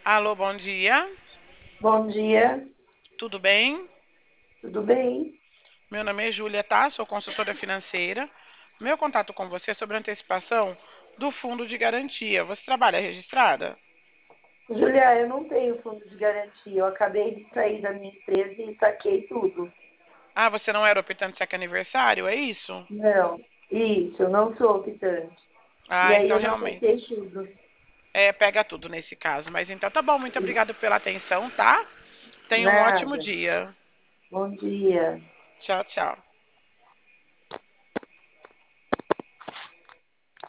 Alô, bom dia. Bom dia, Tudo bem? tudo bem? Meu nome é Júlia, tá? Sou consultora financeira. Meu contato com você é sobre a antecipação do fundo de garantia. Você trabalha registrada? Júlia, eu não tenho fundo de garantia. Eu acabei de sair da minha empresa e saquei tudo. Ah, você não era optante saque aniversário, é isso? Não, isso, eu não sou optante. E Ah, aí então eu já realmente. saquei tudo. Pega tudo nesse caso. Mas então tá bom, muito obrigada pela atenção, tá? Tenha um ótimo Nada. dia. Bom dia. Tchau, tchau.